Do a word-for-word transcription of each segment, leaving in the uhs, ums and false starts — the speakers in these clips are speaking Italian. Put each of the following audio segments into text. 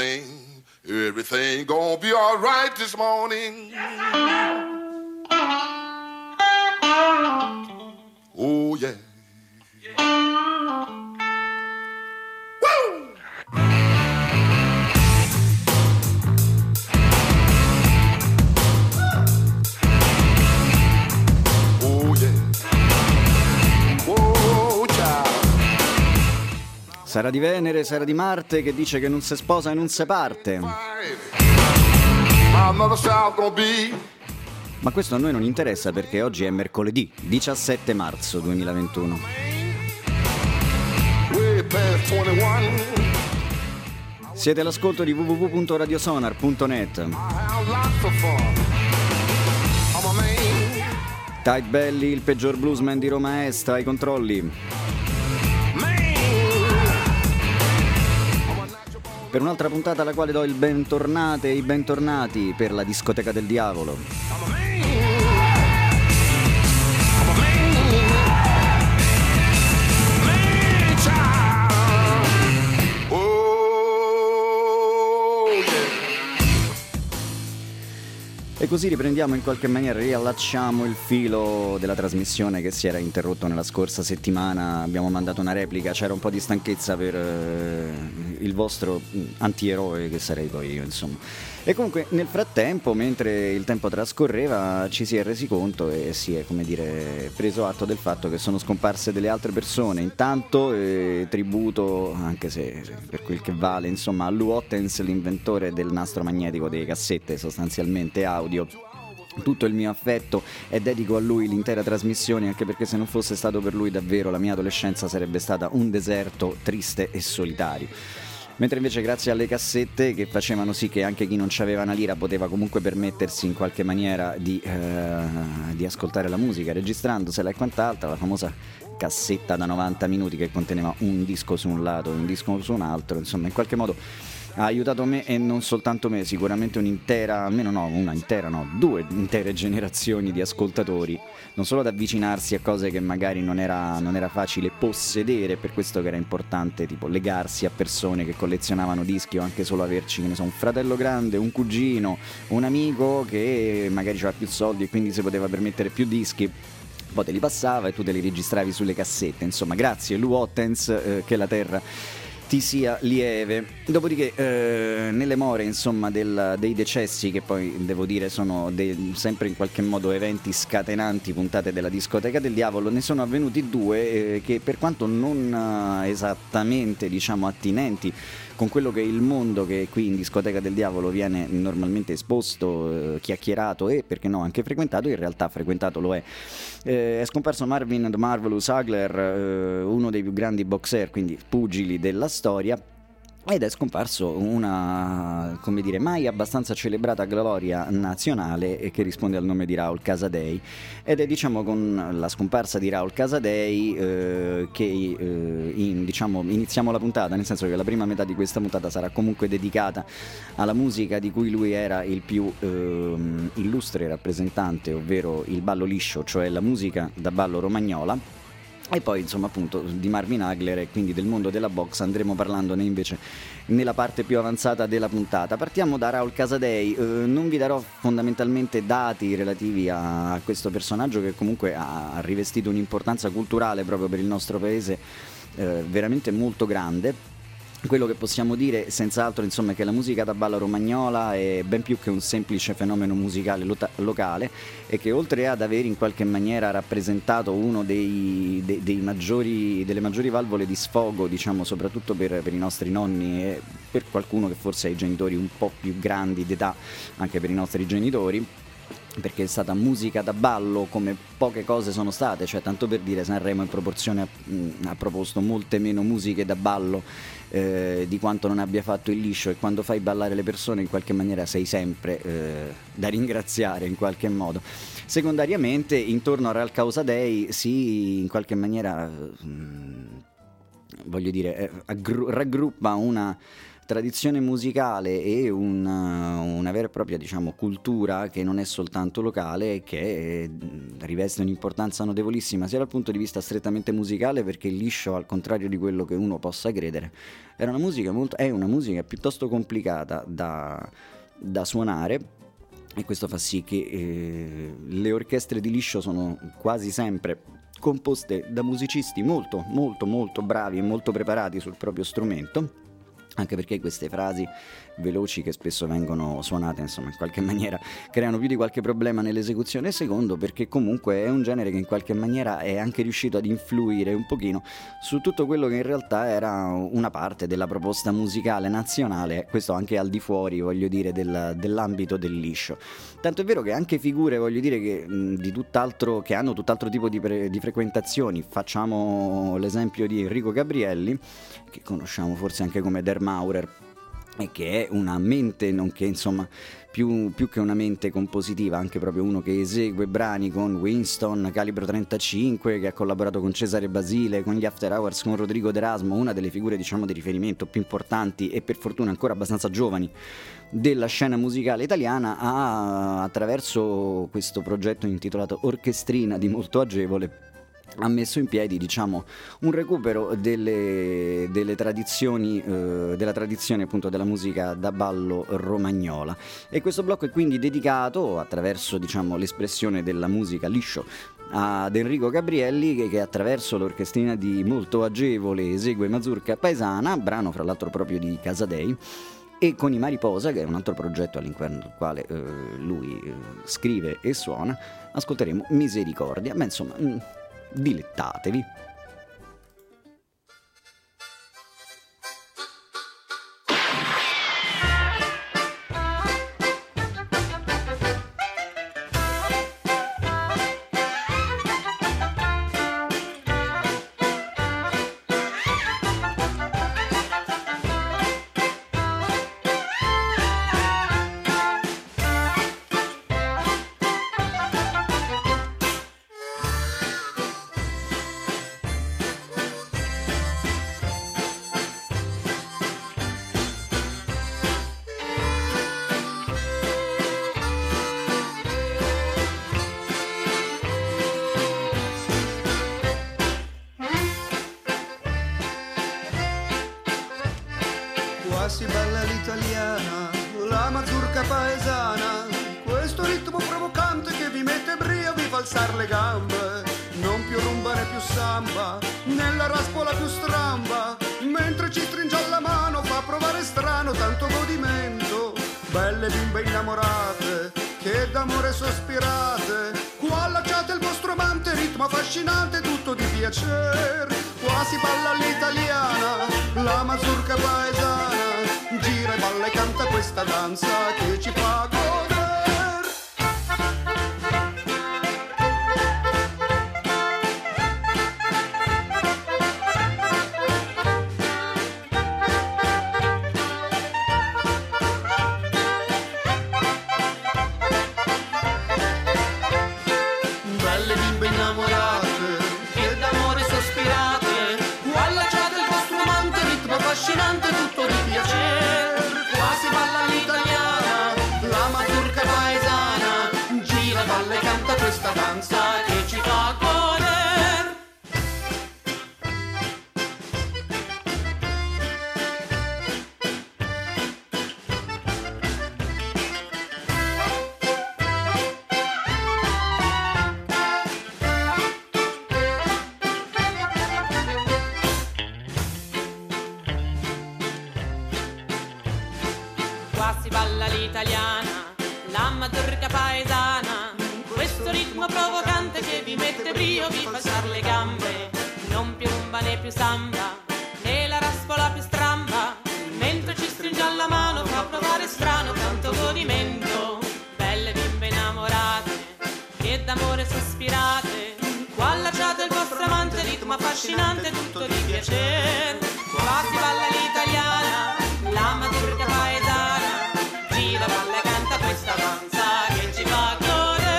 everything, everything gonna be all right this morning. Oh yeah. Woo! Oh yeah. Whoa, child. Sarà di Venere, sarà di Marte, che dice che non si sposa e non si parte. My mother child gonna be. Ma questo a noi non interessa perché oggi è mercoledì, diciassette marzo duemilaventuno. Way past twenty-one. Siete all'ascolto di w w w punto radiosonar punto net. I have lots of fun. I'm a man. Tight Belly, il peggior bluesman di Roma Est, ai controlli. Per un'altra puntata alla quale do il bentornate e i bentornati per la discoteca del diavolo. E così riprendiamo in qualche maniera, riallacciamo il filo della trasmissione che si era interrotto nella scorsa settimana. Abbiamo mandato una replica, c'era un po' di stanchezza per eh, il vostro antieroe che sarei poi io, insomma. E comunque nel frattempo, mentre il tempo trascorreva, ci si è resi conto e si è, come dire, preso atto del fatto che sono scomparse delle altre persone. Intanto eh, tributo, anche se per quel che vale, insomma, a Lou Ottens, l'inventore del nastro magnetico delle cassette, sostanzialmente audio. Tutto il mio affetto e dedico a lui l'intera trasmissione, anche perché se non fosse stato per lui davvero la mia adolescenza sarebbe stata un deserto triste e solitario. Mentre invece grazie alle cassette che facevano sì che anche chi non c'aveva una lira poteva comunque permettersi in qualche maniera di, eh, di ascoltare la musica registrandosela e quant'altro, la famosa cassetta da novanta minuti che conteneva un disco su un lato e un disco su un altro, insomma in qualche modo ha aiutato me e non soltanto me, sicuramente un'intera, almeno no, una intera no, due intere generazioni di ascoltatori, non solo ad avvicinarsi a cose che magari non era, non era facile possedere, per questo che era importante tipo legarsi a persone che collezionavano dischi o anche solo averci, che ne so, un fratello grande, un cugino, un amico che magari aveva più soldi e quindi si poteva permettere più dischi. Poi te li passava e tu te li registravi sulle cassette, insomma grazie Lou Ottens, eh, che la terra ti sia lieve. Dopodiché eh, nelle more insomma del, dei decessi, che poi devo dire sono de- sempre in qualche modo eventi scatenanti, puntate della discoteca del diavolo, ne sono avvenuti due eh, che per quanto non eh, esattamente diciamo attinenti con quello che è il mondo che qui in discoteca del diavolo viene normalmente esposto, eh, chiacchierato e perché no anche frequentato, in realtà frequentato lo è. Eh, è scomparso Marvin The Marvelous Hagler, eh, uno dei più grandi boxer, quindi pugili della storia, ed è scomparso una, come dire, mai abbastanza celebrata gloria nazionale che risponde al nome di Raul Casadei, ed è diciamo con la scomparsa di Raul Casadei eh, che eh, in, diciamo, iniziamo la puntata, nel senso che la prima metà di questa puntata sarà comunque dedicata alla musica di cui lui era il più eh, illustre rappresentante, ovvero il ballo liscio, cioè la musica da ballo romagnola. E poi insomma appunto di Marvin Hagler e quindi del mondo della box andremo parlandone invece nella parte più avanzata della puntata. Partiamo da Raul Casadei, eh, non vi darò fondamentalmente dati relativi a, a questo personaggio che comunque ha rivestito un'importanza culturale proprio per il nostro paese eh, veramente molto grande. Quello che possiamo dire senz'altro insomma è che la musica da ballo romagnola è ben più che un semplice fenomeno musicale lo- locale e che oltre ad aver in qualche maniera rappresentato uno dei, dei, dei maggiori, delle maggiori valvole di sfogo, diciamo soprattutto per, per i nostri nonni e per qualcuno che forse ha i genitori un po' più grandi d'età, anche per i nostri genitori, perché è stata musica da ballo come poche cose sono state, cioè tanto per dire Sanremo in proporzione ha, mh, ha proposto molte meno musiche da ballo eh, di quanto non abbia fatto il liscio, e quando fai ballare le persone in qualche maniera sei sempre eh, da ringraziare in qualche modo. Secondariamente intorno a Raul Casadei si in qualche maniera mh, voglio dire eh, aggru- raggruppa una tradizione musicale e un, una vera e propria, diciamo, cultura che non è soltanto locale e che riveste un'importanza notevolissima sia dal punto di vista strettamente musicale, perché il liscio, al contrario di quello che uno possa credere, era una musica molto, è una musica piuttosto complicata da, da suonare, e questo fa sì che eh, le orchestre di liscio sono quasi sempre composte da musicisti molto molto molto bravi e molto preparati sul proprio strumento, anche perché queste frasi veloci che spesso vengono suonate, insomma, in qualche maniera creano più di qualche problema nell'esecuzione, e secondo perché comunque è un genere che in qualche maniera è anche riuscito ad influire un pochino su tutto quello che in realtà era una parte della proposta musicale nazionale, questo anche al di fuori, voglio dire, del, dell'ambito del liscio. Tanto è vero che anche figure, voglio dire, che mh, di tutt'altro, che hanno tutt'altro tipo di, pre, di frequentazioni, facciamo l'esempio di Enrico Gabrielli, che conosciamo forse anche come Der Maurer, e che è una mente, nonché, insomma, più, più che una mente compositiva, anche proprio uno che esegue brani con Winston, Calibro trentacinque, che ha collaborato con Cesare Basile, con gli After Hours, con Rodrigo D'Erasmo, una delle figure, diciamo, di riferimento più importanti e per fortuna ancora abbastanza giovani della scena musicale italiana. Ha, attraverso questo progetto intitolato Orchestrina di Molto Agevole, ha messo in piedi, diciamo, un recupero delle, delle tradizioni, eh, della tradizione appunto della musica da ballo romagnola, e questo blocco è quindi dedicato, attraverso, diciamo, l'espressione della musica liscio, ad Enrico Gabrielli, che, che attraverso l'orchestrina di Molto Agevole esegue Mazurka Paesana, brano fra l'altro proprio di Casadei, e con i Mariposa, che è un altro progetto all'interno del quale eh, lui eh, scrive e suona, ascolteremo Misericordia. Ma insomma, mh, dilettatevi. Si balla l'italiana, la mazurka paesana, questo ritmo provocante che vi mette brio, vi fa alzar le gambe, non più rumba né più samba, nella raspola più stramba, mentre ci stringe alla mano fa provare strano tanto godimento, belle bimbe innamorate, che d'amore sospirate, qua allacciate il vostro amante, ritmo affascinante, tutto di piacer, qua si balla l'italiana, la mazurka paesana, gira e balla e canta questa danza che ci fa godere. Belle bimbe innamorate, che d'amore sospirate, qua allacciate il vostro amante, ritmo affascinante, tutto di piacere. Qua si balla l'italiana, la mazurka paesana, gira, balla e canta questa danza che ci fa godere. Qua si balla l'italiana, la mazurka paesana, questo ritmo provocante che vi mette brio, vi fa alzar le gambe, non più rumba né più samba, né la raspola più stramba, mentre ci stringe alla mano fa provare strano tanto godimento, belle bimbe innamorate, che d'amore sospirate, qua allacciate il vostro amante, ritmo affascinante, tutto di piacere, qua si balla l'italiana, la mazurka paesana, gira, balla e canta questa danza che ci fa godere.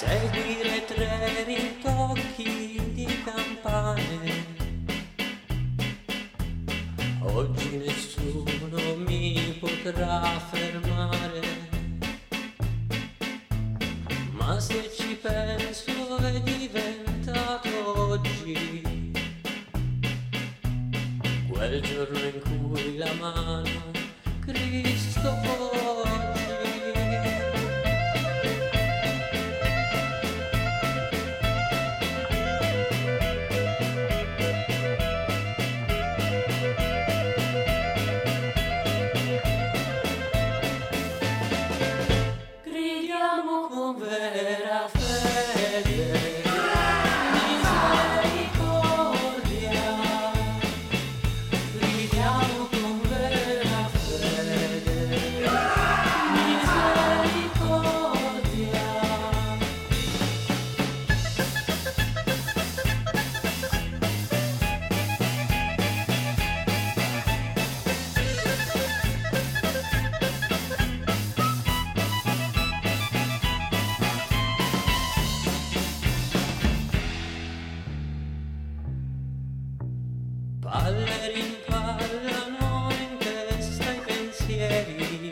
seguire tre rintocchi di campane. Oggi nessuno mi potrà fermare, ma se ci penso è diventato oggi quel giorno in cui la mano Cristo poggi. Gridiamo con vera fede, misericordia. Gridiamo con vera fede, misericordia. Palle rimpallano in testa i pensieri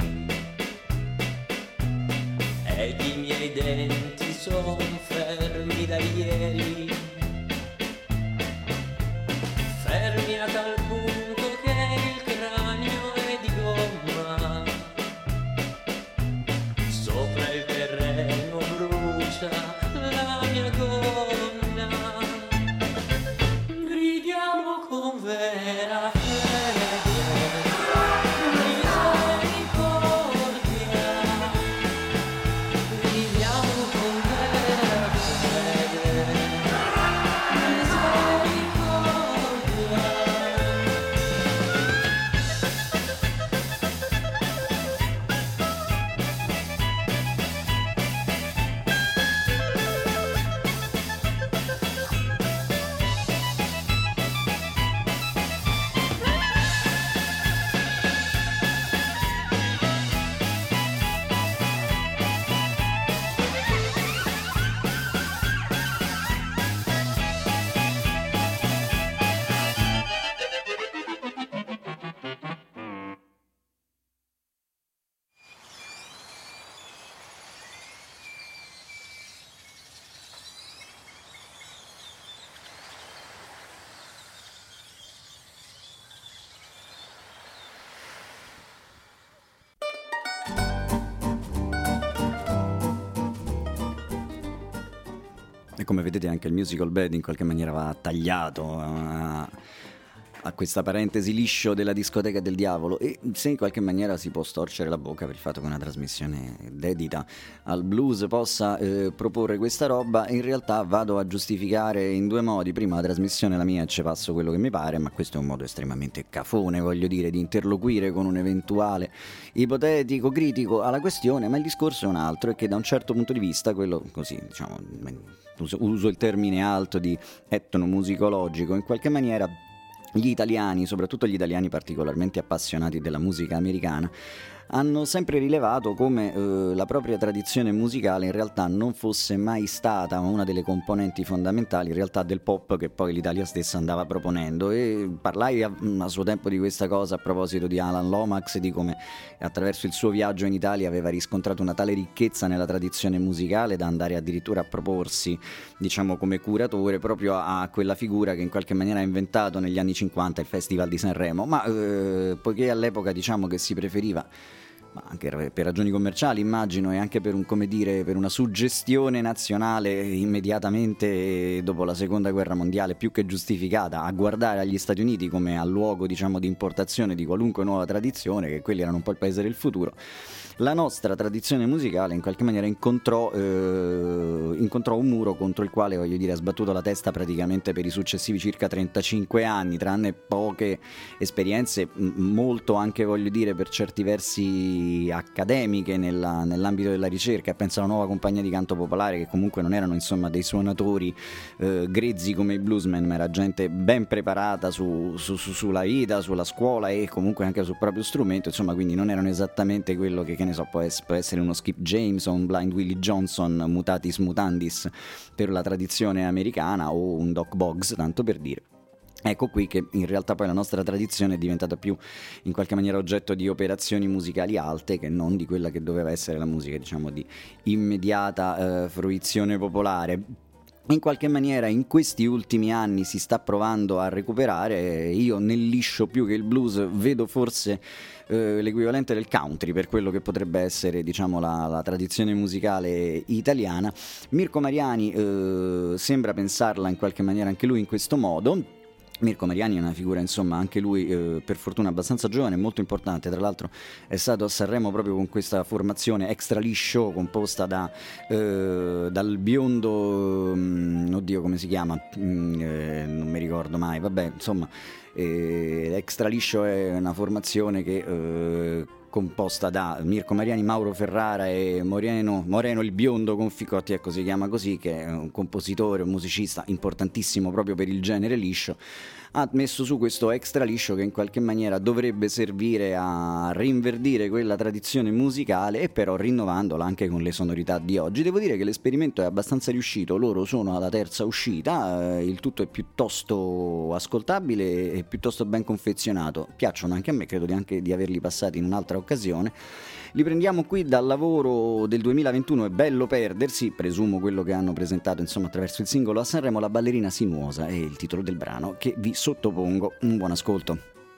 ed i miei denti son fermi da ieri, fermi a tal punto che il cranio è di gomma, sopra il terreno brucia la mia gonna. Gridiamo con vera fede, misericordia. Gridiamo con vera fede, misericordia. E come vedete anche il musical bed in qualche maniera va tagliato a, a questa parentesi liscio della discoteca del diavolo, e se in qualche maniera si può storcere la bocca per il fatto che una trasmissione dedita al blues possa eh, proporre questa roba, in realtà vado a giustificare in due modi. Prima, la trasmissione è la mia e ci passo quello che mi pare, ma questo è un modo estremamente cafone, voglio dire, di interloquire con un eventuale ipotetico critico alla questione, ma il discorso è un altro, è che da un certo punto di vista, quello così, diciamo, uso, uso il termine alto di etnomusicologico, in qualche maniera gli italiani, soprattutto gli italiani particolarmente appassionati della musica americana, hanno sempre rilevato come eh, la propria tradizione musicale in realtà non fosse mai stata una delle componenti fondamentali in realtà del pop che poi l'Italia stessa andava proponendo. E parlai a, a suo tempo di questa cosa a proposito di Alan Lomax, di come attraverso il suo viaggio in Italia aveva riscontrato una tale ricchezza nella tradizione musicale da andare addirittura a proporsi, diciamo, come curatore proprio a, a quella figura che in qualche maniera ha inventato negli anni cinquanta il Festival di Sanremo. Ma eh, poiché all'epoca, diciamo, che si preferiva, ma anche per ragioni commerciali immagino, e anche per un, come dire, per una suggestione nazionale immediatamente dopo la seconda guerra mondiale più che giustificata, a guardare agli Stati Uniti come al luogo, diciamo, di importazione di qualunque nuova tradizione, che quelli erano un po' il paese del futuro, la nostra tradizione musicale in qualche maniera incontrò, eh, incontrò un muro contro il quale, voglio dire, ha sbattuto la testa praticamente per i successivi circa trentacinque anni, tranne poche esperienze, molto anche, voglio dire, per certi versi poi accademiche nella, nell'ambito della ricerca. Penso alla nuova compagnia di canto popolare, che comunque non erano insomma dei suonatori eh, grezzi come i bluesmen, ma era gente ben preparata su, su, su, sulla vita, sulla scuola e comunque anche sul proprio strumento, insomma, quindi non erano esattamente quello che, che ne so, può essere, può essere uno Skip James o un Blind Willie Johnson mutatis mutandis per la tradizione americana, o un Doc Boggs, tanto per dire. Ecco qui che in realtà poi la nostra tradizione è diventata più in qualche maniera oggetto di operazioni musicali alte che non di quella che doveva essere la musica, diciamo, di immediata eh, fruizione popolare. In qualche maniera in questi ultimi anni si sta provando a recuperare. Io nel liscio più che il blues vedo forse eh, l'equivalente del country per quello che potrebbe essere, diciamo, la, la tradizione musicale italiana. Mirko Mariani eh, sembra pensarla in qualche maniera anche lui in questo modo. Mirko Mariani è una figura, insomma, anche lui eh, per fortuna abbastanza giovane e molto importante. Tra l'altro è stato a Sanremo proprio con questa formazione extra liscio composta da eh, dal biondo, mh, oddio come si chiama, mh, eh, non mi ricordo mai, vabbè, insomma, eh, extra liscio è una formazione che eh, composta da Mirko Mariani, Mauro Ferrara e Moreno, Moreno il biondo Conficotti, ecco, si chiama così, che è un compositore, un musicista importantissimo proprio per il genere liscio. Ha messo su questo extra liscio che in qualche maniera dovrebbe servire a rinverdire quella tradizione musicale, e però rinnovandola anche con le sonorità di oggi. Devo dire che l'esperimento è abbastanza riuscito, loro sono alla terza uscita, eh, il tutto è piuttosto ascoltabile e piuttosto ben confezionato, piacciono anche a me, credo di anche di averli passati in un'altra occasione. Li prendiamo qui dal lavoro del duemilaventuno, È bello perdersi, presumo quello che hanno presentato insomma attraverso il singolo a Sanremo, La ballerina sinuosa è il titolo del brano che vi sottopongo. Un buon ascolto.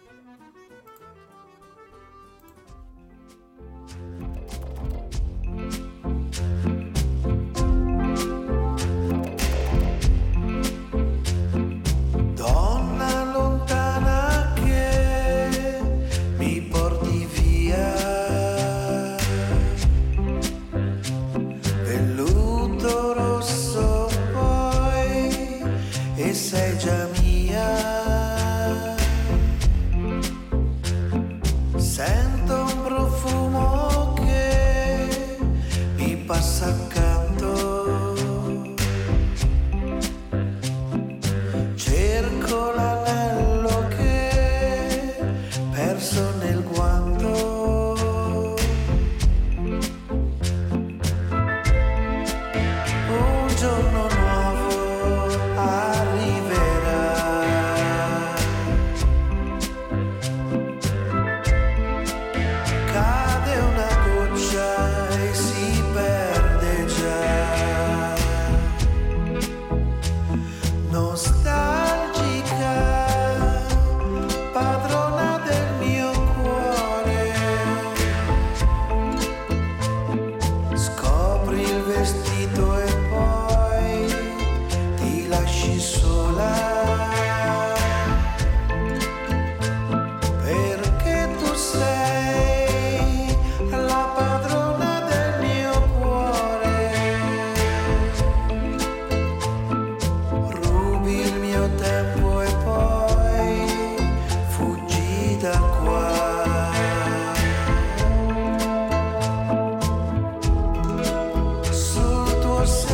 Sei già mia, sento un profumo che mi passa accanto, cerco l'anello che perso nel guanto, un giorno nuovo você.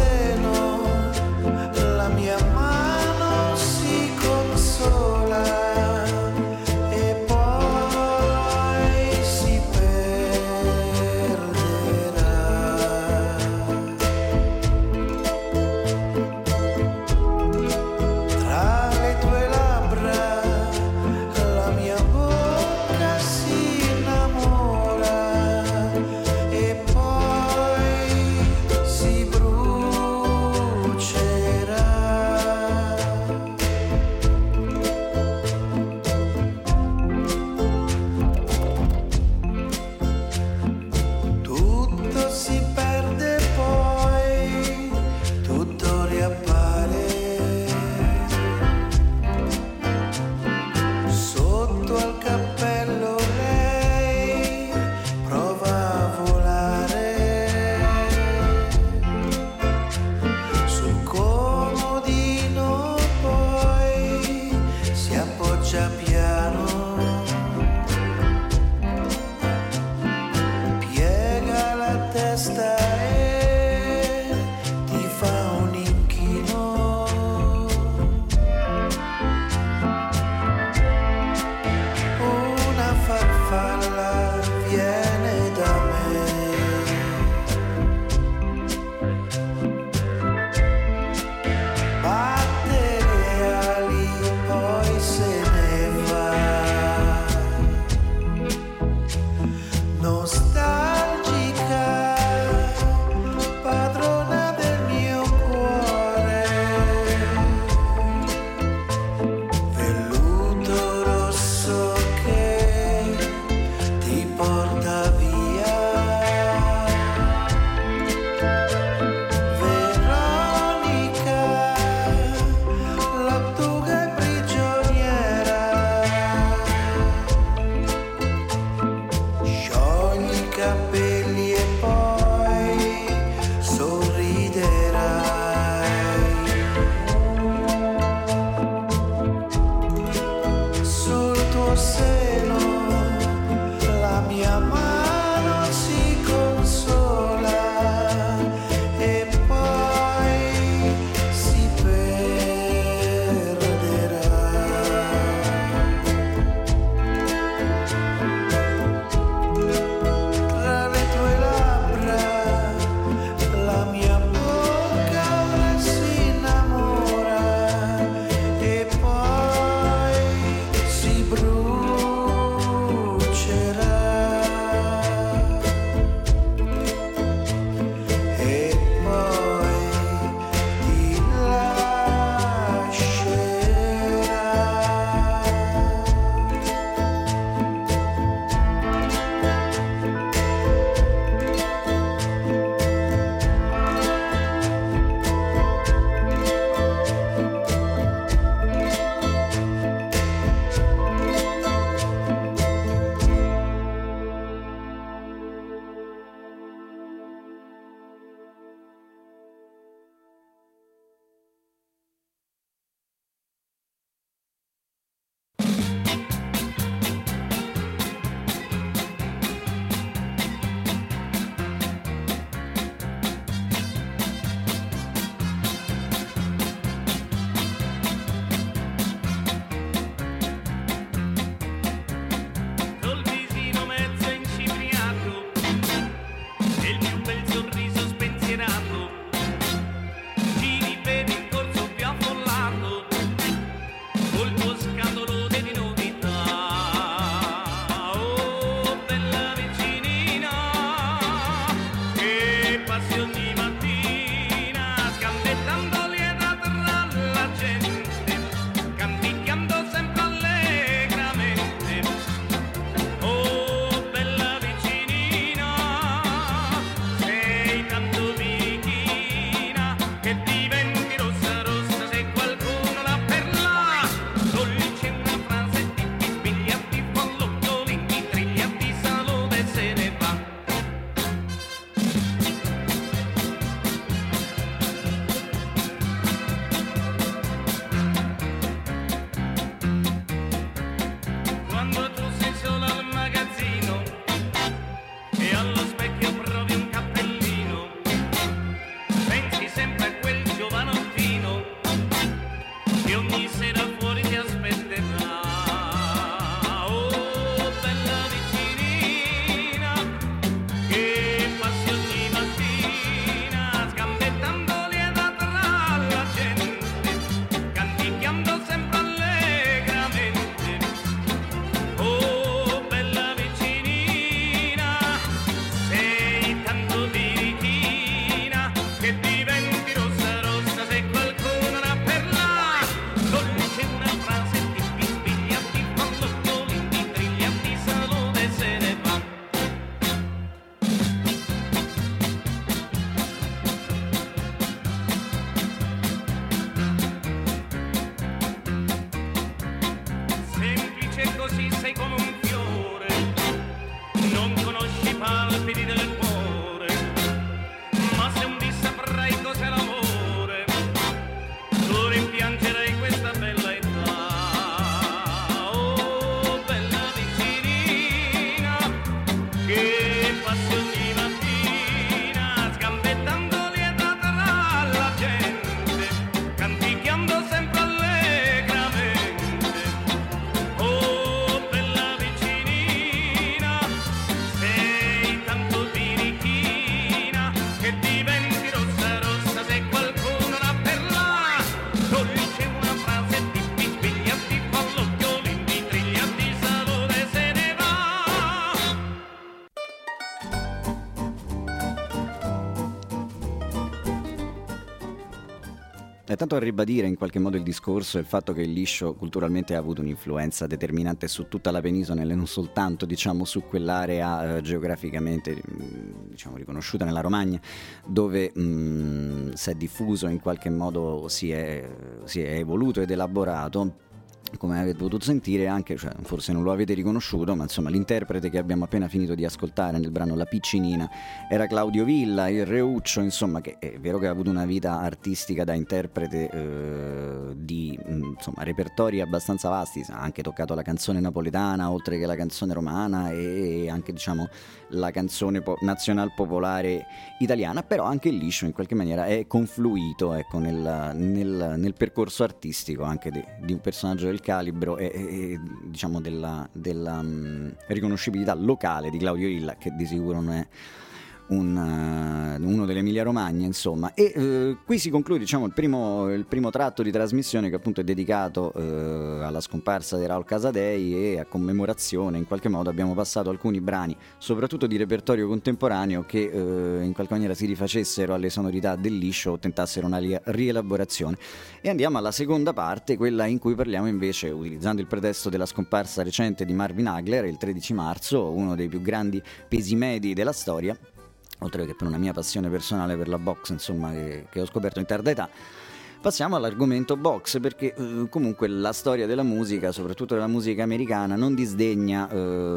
è tanto a ribadire in qualche modo il discorso e il fatto che il liscio culturalmente ha avuto un'influenza determinante su tutta la penisola e non soltanto, diciamo, su quell'area eh, geograficamente diciamo riconosciuta nella Romagna, dove mh, si è diffuso, in qualche modo si è, si è evoluto ed elaborato. Come avete potuto sentire anche, cioè, forse non lo avete riconosciuto, ma insomma l'interprete che abbiamo appena finito di ascoltare nel brano La Piccinina era Claudio Villa, il Reuccio, insomma, che è vero che ha avuto una vita artistica da interprete eh, di insomma repertori abbastanza vasti, ha anche toccato la canzone napoletana oltre che la canzone romana e anche diciamo la canzone po- nazional popolare italiana, però anche il liscio in qualche maniera è confluito, ecco, nel, nel, nel percorso artistico anche di, di un personaggio del calibro e, e diciamo della, della um, riconoscibilità locale di Claudio Villa, che di sicuro non è un, uh, uno dell'Emilia Romagna, insomma. E uh, qui si conclude, diciamo, il primo, il primo tratto di trasmissione, che appunto è dedicato uh, alla scomparsa di Raul Casadei, e a commemorazione in qualche modo abbiamo passato alcuni brani, soprattutto di repertorio contemporaneo, che uh, in qualche maniera si rifacessero alle sonorità del liscio o tentassero una ri- rielaborazione. E andiamo alla seconda parte, quella in cui parliamo invece, utilizzando il pretesto della scomparsa recente di Marvin Hagler il tredici marzo, uno dei più grandi pesi medi della storia, oltre che per una mia passione personale per la box, insomma, che, che ho scoperto in tarda età. Passiamo all'argomento box, perché eh, comunque la storia della musica, soprattutto della musica americana, non disdegna eh,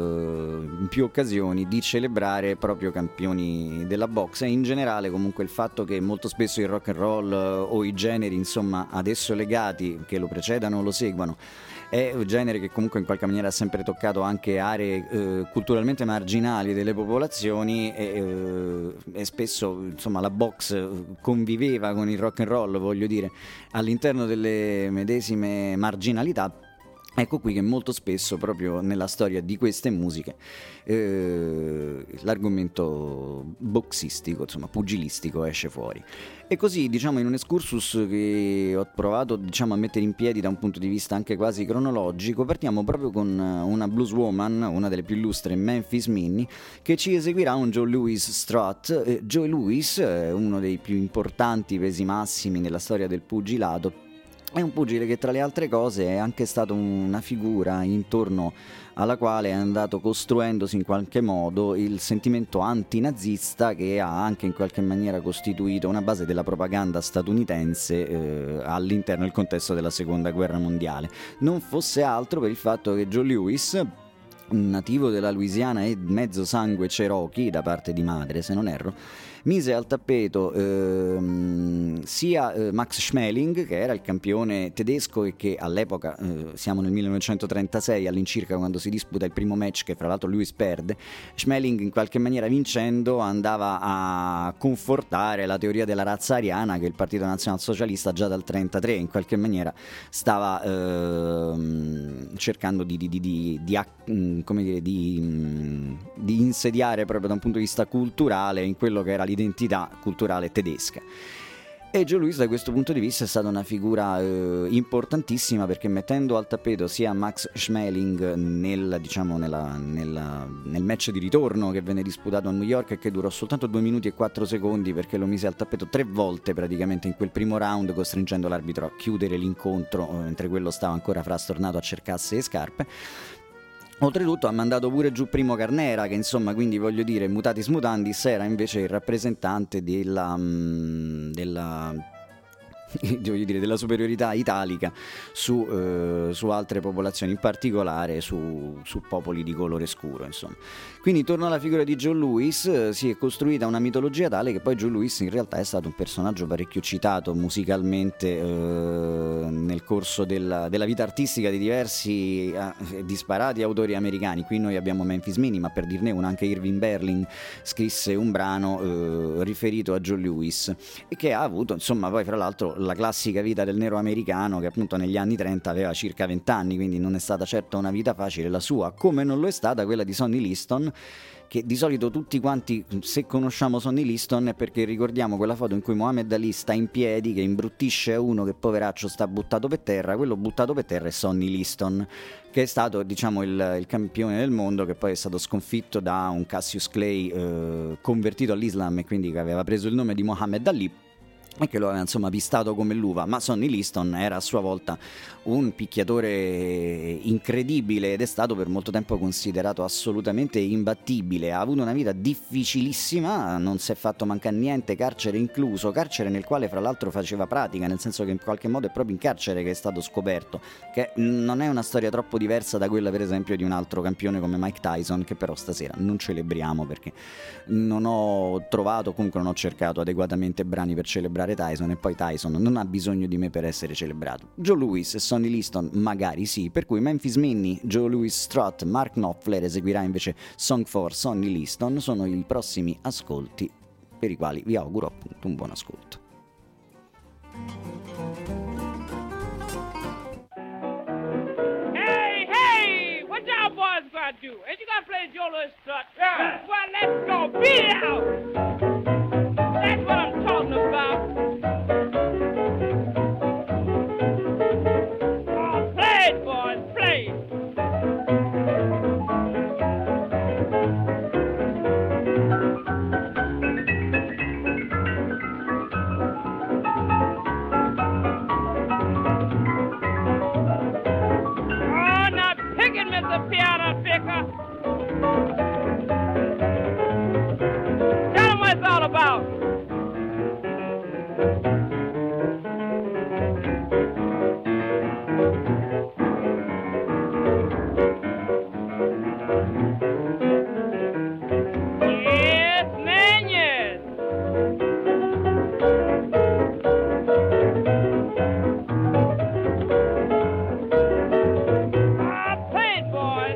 in più occasioni di celebrare proprio campioni della box, e in generale comunque il fatto che molto spesso il rock and roll eh, o i generi, insomma, ad esso legati, che lo precedano o lo seguano, è un genere che comunque in qualche maniera ha sempre toccato anche aree eh, culturalmente marginali delle popolazioni, e, eh, e spesso, insomma, la box conviveva con il rock and roll, voglio dire, all'interno delle medesime marginalità. Ecco qui che molto spesso, proprio nella storia di queste musiche, eh, l'argomento boxistico, insomma pugilistico, esce fuori. E così, diciamo, in un excursus che ho provato, diciamo, a mettere in piedi da un punto di vista anche quasi cronologico, partiamo proprio con una blueswoman, una delle più illustre, Memphis Minnie, che ci eseguirà un Joe Louis Strut. Eh, Joe Louis è uno dei più importanti pesi massimi nella storia del pugilato. È un pugile che, tra le altre cose, è anche stato una figura intorno alla quale è andato costruendosi in qualche modo il sentimento antinazista, che ha anche in qualche maniera costituito una base della propaganda statunitense eh, all'interno del contesto della seconda guerra mondiale. Non fosse altro per il fatto che Joe Louis, un nativo della Louisiana e mezzo sangue Cherokee da parte di madre, se non erro, mise al tappeto ehm, sia eh, Max Schmeling, che era il campione tedesco e che all'epoca, eh, siamo nel millenovecentotrentasei all'incirca quando si disputa il primo match, che fra l'altro Lewis perde. Schmeling, in qualche maniera vincendo, andava a confortare la teoria della razza ariana che il Partito Nazionalsocialista già dal trentatré in qualche maniera stava ehm, cercando di, di, di, di, di, come dire, di, di insediare proprio da un punto di vista culturale in quello che era l'identità culturale tedesca. E Joe Louis da questo punto di vista è stata una figura eh, importantissima, perché mettendo al tappeto sia Max Schmeling nel, diciamo, nella, nella, nel match di ritorno che venne disputato a New York e che durò soltanto due minuti e quattro secondi, perché lo mise al tappeto tre volte praticamente in quel primo round, costringendo l'arbitro a chiudere l'incontro eh, mentre quello stava ancora frastornato a cercarsi le scarpe. Oltretutto ha mandato pure giù Primo Carnera, che insomma, quindi voglio dire, mutatis mutandis, era invece il rappresentante della, della, voglio dire, della superiorità italica su, eh, su altre popolazioni, in particolare su, su popoli di colore scuro, insomma. Quindi intorno alla figura di Joe Louis eh, si è costruita una mitologia tale che poi Joe Louis in realtà è stato un personaggio parecchio citato musicalmente eh, nel corso della, della vita artistica di diversi eh, disparati autori americani. Qui noi abbiamo Memphis Minnie, ma per dirne una anche Irving Berlin scrisse un brano eh, riferito a Joe Louis, e che ha avuto, insomma, poi fra l'altro la classica vita del nero americano, che appunto negli anni trenta aveva circa venti anni, quindi non è stata certo una vita facile la sua, come non lo è stata quella di Sonny Liston, che di solito tutti quanti, se conosciamo Sonny Liston, è perché ricordiamo quella foto in cui Muhammad Ali sta in piedi, che imbruttisce a uno che poveraccio sta buttato per terra. Quello buttato per terra è Sonny Liston, che è stato, diciamo, il, il campione del mondo, che poi è stato sconfitto da un Cassius Clay eh, convertito all'Islam, e quindi che aveva preso il nome di Muhammad Ali, e che lo aveva insomma pistato come l'uva, ma Sonny Liston era a sua volta un picchiatore incredibile ed è stato per molto tempo considerato assolutamente imbattibile. Ha avuto una vita difficilissima, non si è fatto mancare niente, carcere incluso, carcere nel quale fra l'altro faceva pratica, nel senso che in qualche modo è proprio in carcere che è stato scoperto, che non è una storia troppo diversa da quella per esempio di un altro campione come Mike Tyson, che però stasera non celebriamo perché non ho trovato, comunque non ho cercato adeguatamente brani per celebrare Tyson, e poi Tyson non ha bisogno di me per essere celebrato. Joe Louis e Sonny Liston magari sì, per cui Memphis Minnie, Joe Louis Strut, Mark Knopfler eseguirà invece Song for Sonny Liston. Sono i prossimi ascolti per i quali vi auguro appunto un buon ascolto. Hey, hey, what y'all boys gonna do? Ain't you gonna play Joe Louis Strut? Yeah. Well, let's go, beat it out. That's what I'm talking about. Oh, play it, boys, play it. Oh, now pick it, Mister Piano Picker. Tell them what it's all about. Yes, man, yes. Ah, play it, boys.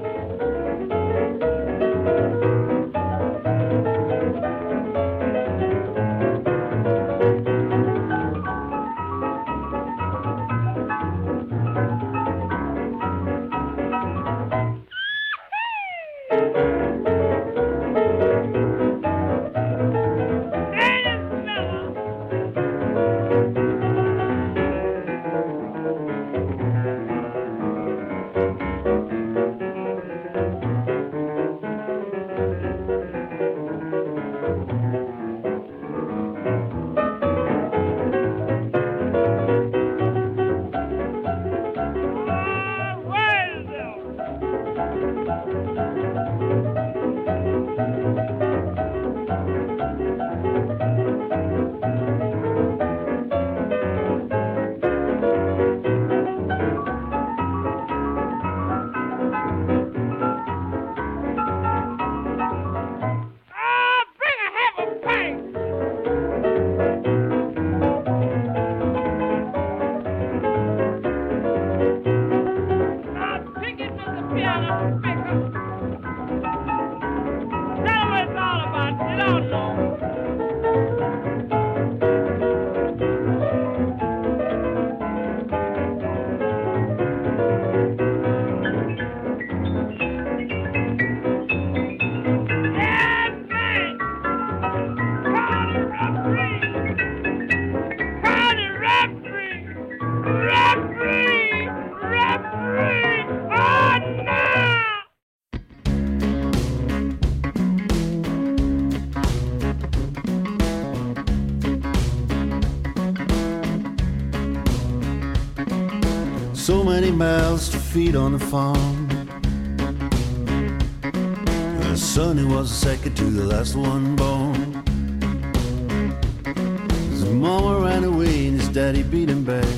So many mouths to feed on the farm. The son who was second to the last one born. His mama ran away and his daddy beat him bad.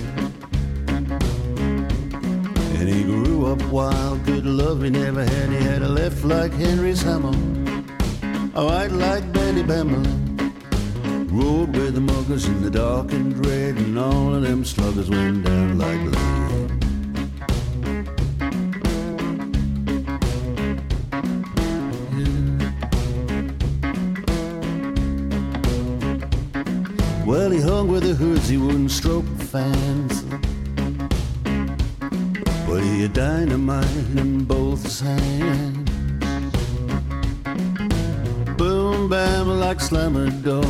And he grew up wild, good love he never had. He had a left like Henry's hammer, a right like Betty Bamberlin. Rode with the muggers in the dark and dread, and all of them sluggers went down like lead. Well, he hung with the hoods, he wouldn't stroke the fans, but he had dynamite in both his hands. Boom, bam, like slammer door.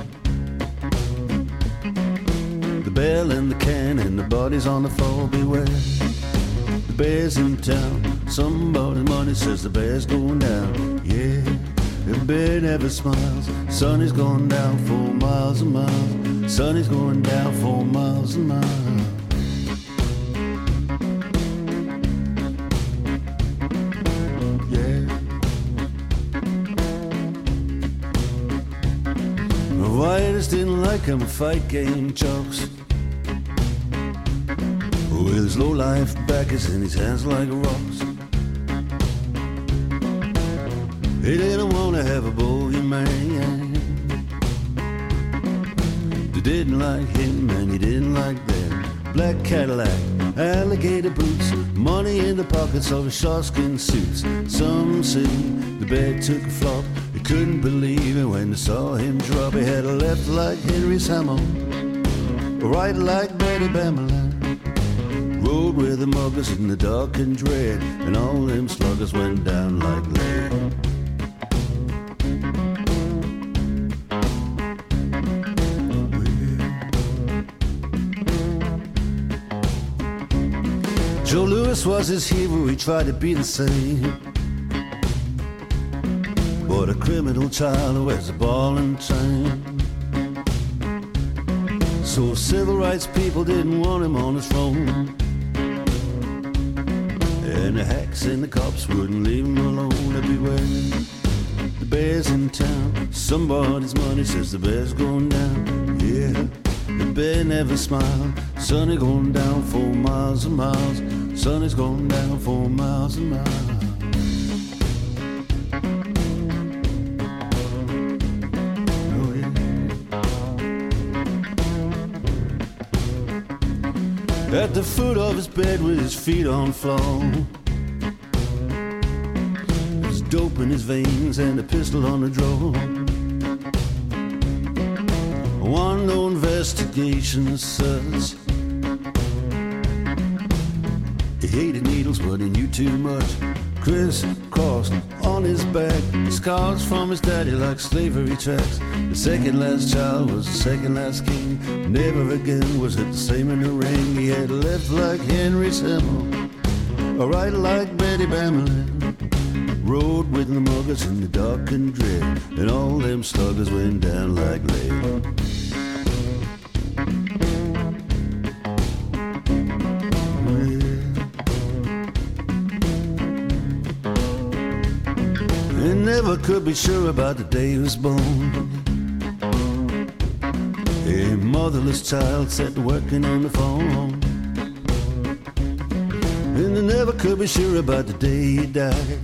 The bell and the can and the bodies on the floor, beware. The bear's in town, somebody's money says the bear's going down. Yeah, The bear never smiles. Sun is going down for miles and miles. Sun is going down for miles and miles. Yeah. The writers didn't like him, fight game jokes. With his low life backers in his hands like rocks. He didn't want to have a bogeyman. They didn't like him and he didn't like them. Black Cadillac, alligator boots, money in the pockets of his sharkskin suits. Some say the bear took a flop. They couldn't believe it when they saw him drop. He had a left like Henry Samo, a right like Betty Bamberland. Rode with the muggers in the dark and dread, and all them sluggers went down like lead. Joe Louis was his hero, he tried to be the same. But a criminal child who wears a ball and chain. So civil rights people didn't want him on his throne. And the hacks and the cops wouldn't leave him alone. Everywhere the bear's in town, somebody's money says the bear's going down. Yeah, the bear never smiled. Sun is going down for miles and miles. Sun is going down for miles and miles. Oh yeah. At the foot of his bed with his feet on the floor, there's dope in his veins and a pistol on the drawer. One no investigation says he hated needles but he knew too much. Chris crossed on his back, scars from his daddy like slavery tracks. The second last child was the second last king. Never again was it the same in the ring. He had a left like Henry Semmel, a right like Betty Bamberland. Rode with the muggers in the dark and dread, and all them sluggers went down like lead. Never could be sure about the day he was born. A motherless child sat working on the phone. And they never could be sure about the day he died.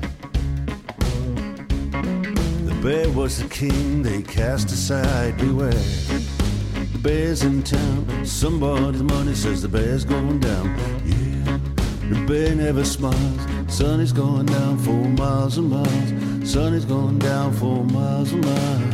The bear was the king they cast aside. Beware, the bear's in town. Somebody's money says the bear's going down. Yeah, the bear never smiles. Sun is going down for miles and miles. Sun is going down for miles and miles.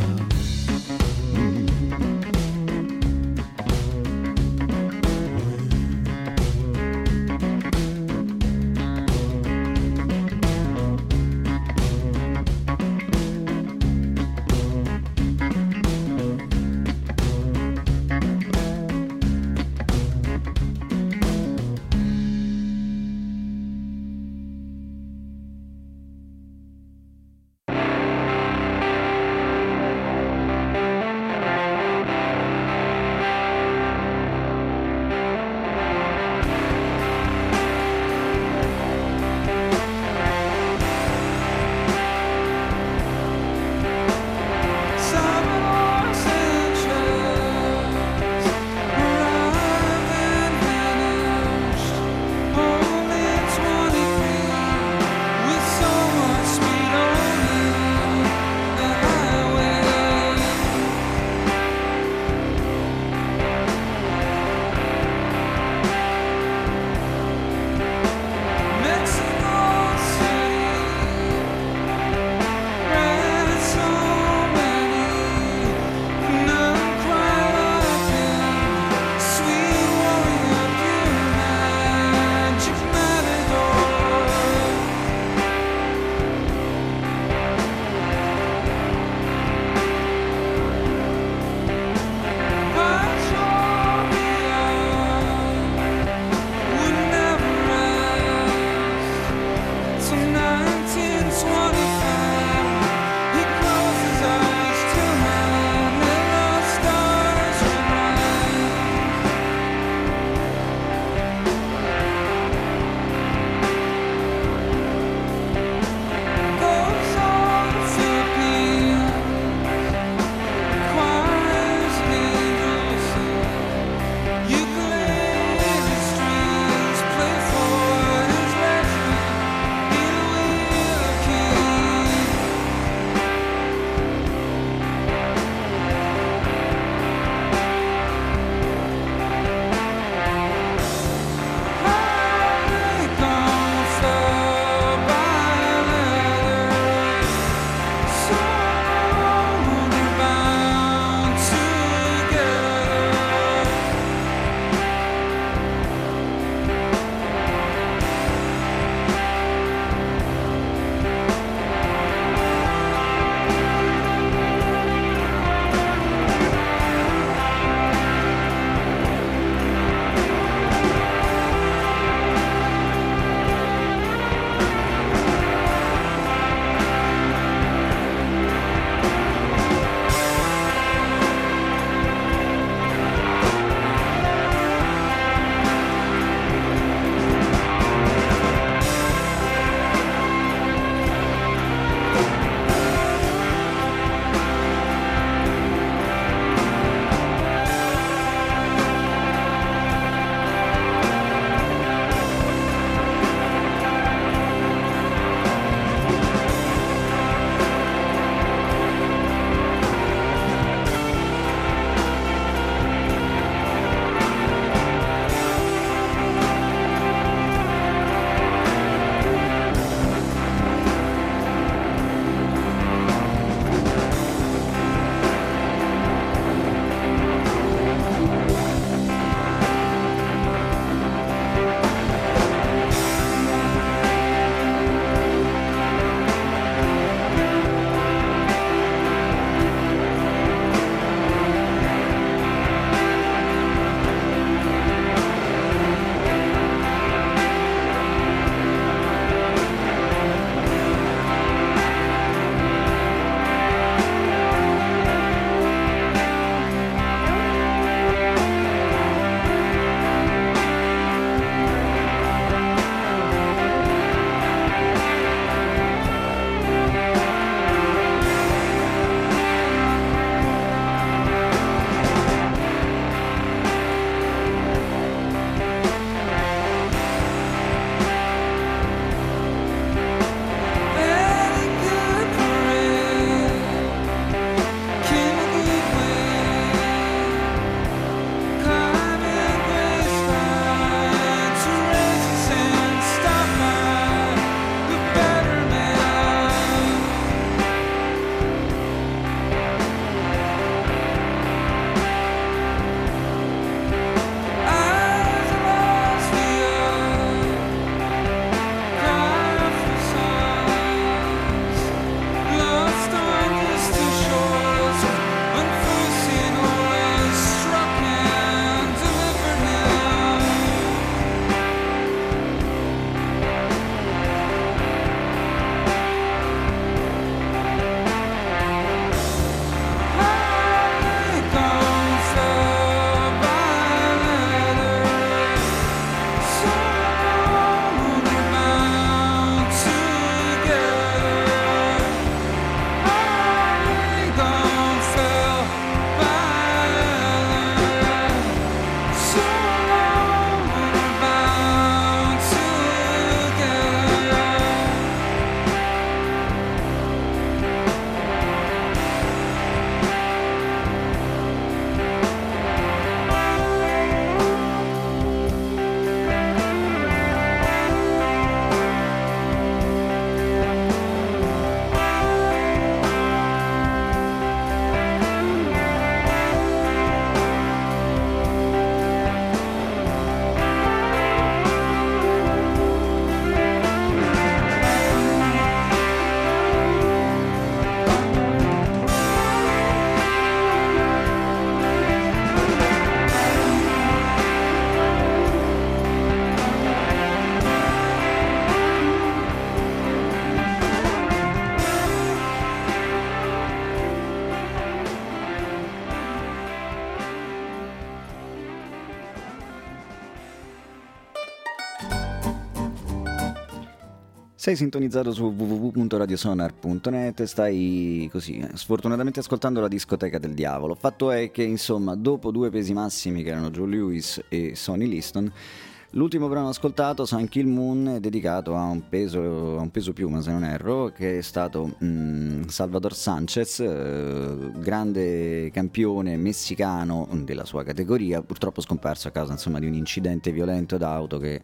Sei sintonizzato su w w w punto radiosonar punto net, stai così sfortunatamente ascoltando la discoteca del diavolo. Fatto è che insomma dopo due pesi massimi che erano Joe Lewis e Sonny Liston, l'ultimo brano ascoltato, Sun Kill Moon, è dedicato a un peso, a un peso piuma se non erro, che è stato mh, Salvador Sanchez, eh, grande campione messicano della sua categoria, purtroppo scomparso a causa insomma di un incidente violento d'auto che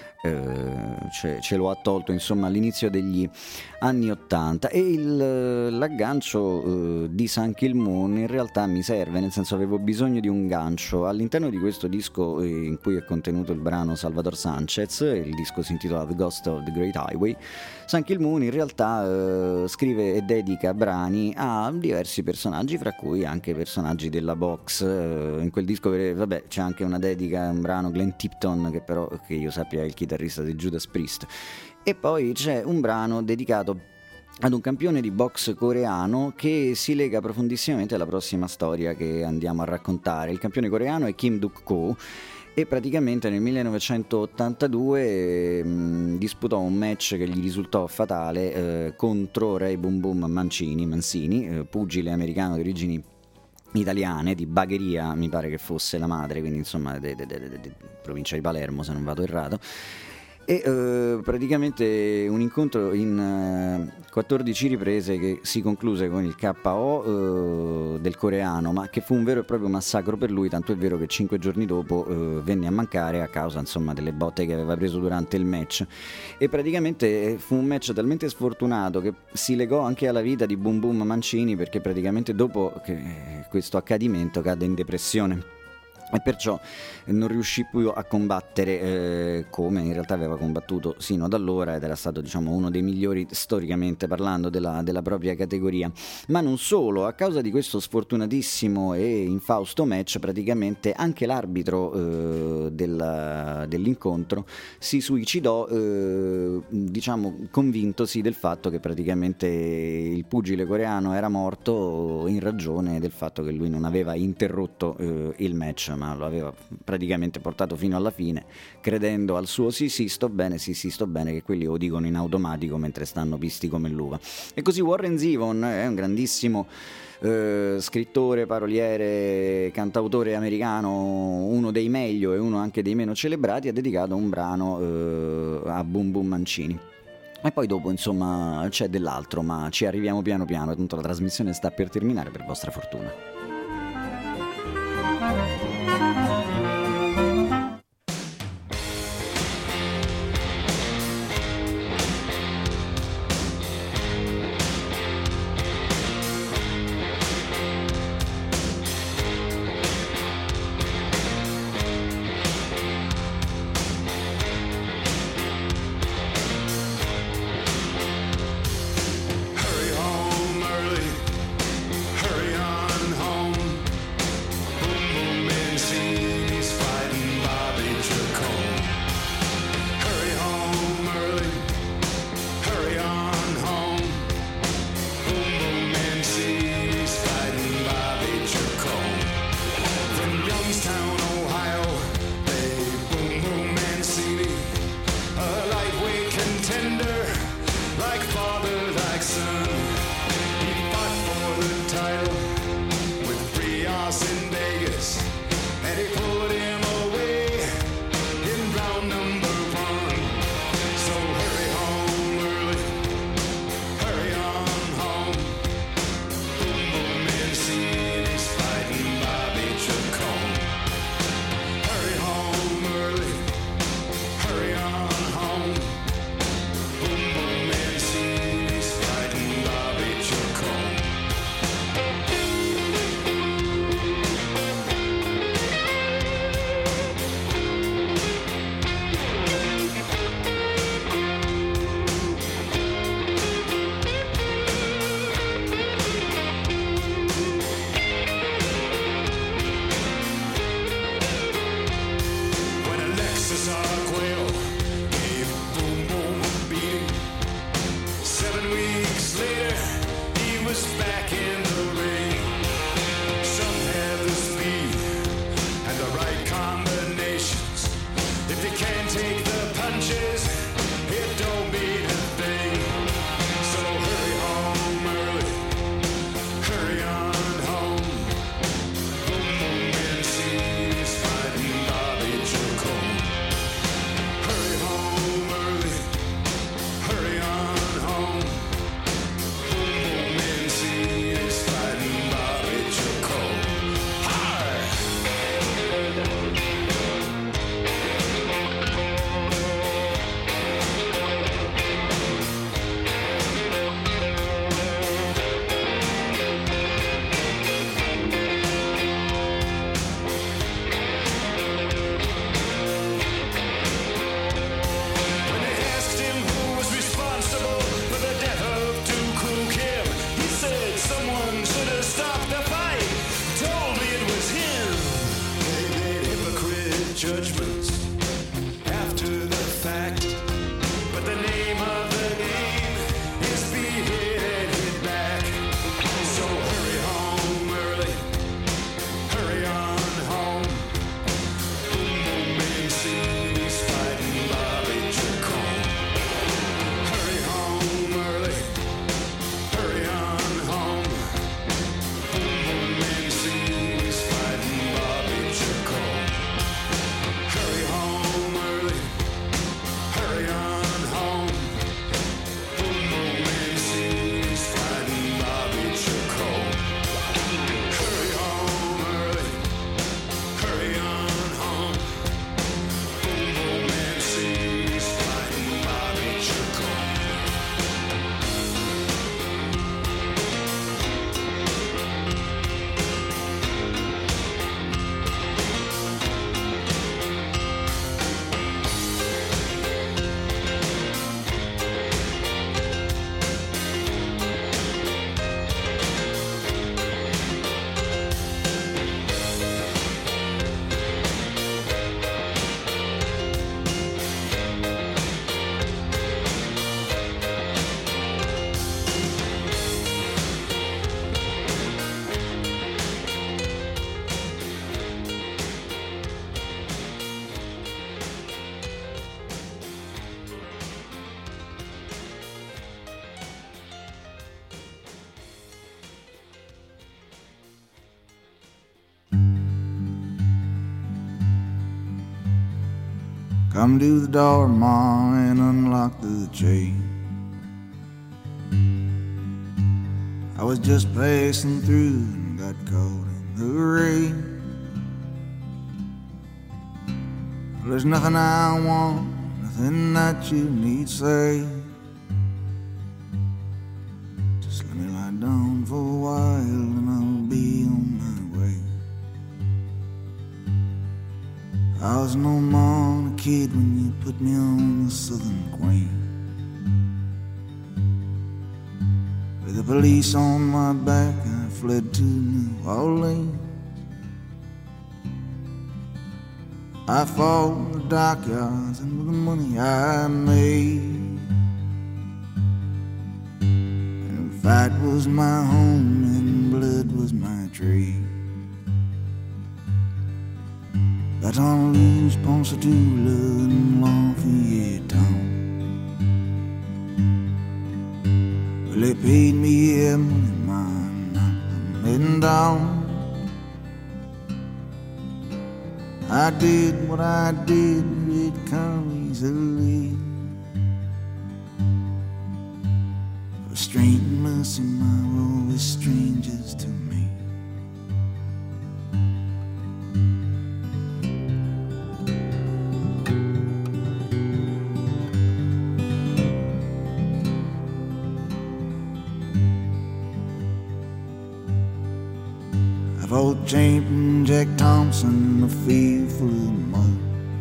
Uh, ce, ce lo ha tolto insomma all'inizio degli anni ottanta. E il, l'aggancio uh, di Sun Kill Moon in realtà mi serve, nel senso avevo bisogno di un gancio all'interno di questo disco eh, in cui è contenuto il brano Salvador Sanchez. Il disco si intitola The Ghost of the Great Highway. Sun Kill Moon in realtà uh, scrive e dedica brani a diversi personaggi, fra cui anche personaggi della box. Uh, in quel disco vabbè c'è anche una dedica a un brano, Glenn Tipton, che però che io sappia è il chitarrista di Judas Priest, e poi c'è un brano dedicato ad un campione di box coreano che si lega profondissimamente alla prossima storia che andiamo a raccontare. Il campione coreano è Kim Duk-ko e praticamente nel millenovecentottantadue mh, disputò un match che gli risultò fatale eh, contro Ray Boom Boom Mancini, Mancini eh, pugile americano di origini italiane, di Bagheria mi pare che fosse la madre, quindi insomma de, de, de, de, de, provincia di Palermo se non vado errato. E eh, praticamente un incontro in eh, quattordici riprese che si concluse con il K O eh, del coreano, ma che fu un vero e proprio massacro per lui, tanto è vero che cinque giorni dopo eh, venne a mancare a causa insomma delle botte che aveva preso durante il match. E praticamente fu un match talmente sfortunato che si legò anche alla vita di Boom Boom Mancini, perché praticamente dopo che questo accadimento cadde in depressione e perciò non riuscì più a combattere eh, come in realtà aveva combattuto sino ad allora, ed era stato diciamo uno dei migliori storicamente parlando della, della propria categoria. Ma non solo, a causa di questo sfortunatissimo e infausto match praticamente anche l'arbitro eh, del, dell'incontro si suicidò, eh, diciamo convintosi del fatto che praticamente il pugile coreano era morto in ragione del fatto che lui non aveva interrotto eh, il match, ma lo aveva praticamente portato fino alla fine, credendo al suo sì sì sto bene, sì sì sto bene, che quelli lo dicono in automatico mentre stanno pisti come l'uva. E così Warren Zevon è un grandissimo eh, scrittore, paroliere, cantautore americano, uno dei meglio e uno anche dei meno celebrati, ha dedicato un brano eh, a Boom Boom Mancini. E poi dopo insomma c'è dell'altro, ma ci arriviamo piano piano, tanto la trasmissione sta per terminare per vostra fortuna. Hurry home early, hurry on home. judgments after the fact. But the name of the game is be hit and hit back. So hurry home early, hurry on home. Boom boom bang sings fighting Bobby Chacon. Hurry home early, hurry on home. Boom boom bang sings fighting Bobby Chacon. Hurry home early, hurry on home. Boom boom bang sings fighting Bobby Chacon. Hurry home early, hurry on home. Boom boom bang sings fighting Bobby Chacon. Come to the door, Ma, and unlock the chain. I was just passing through and got caught in the rain. There's nothing I want, nothing that you need say. Just let me lie down for a while and I'll be on my way. I was no more than a kid when you put me on the Southern Queen. With the police on my back, I fled to New Orleans. I fought in the dockyards and with the money I made. And the fight was my home and blood was my trade. Baton Rouge, Ponchatoula, and Lafayette. Well, they paid me yeah, money, man, I'm heading down. I did what I did, it come easily. Restraint and mercy, my were always strangers to me. Old champion Jack Thompson, a field full of mud.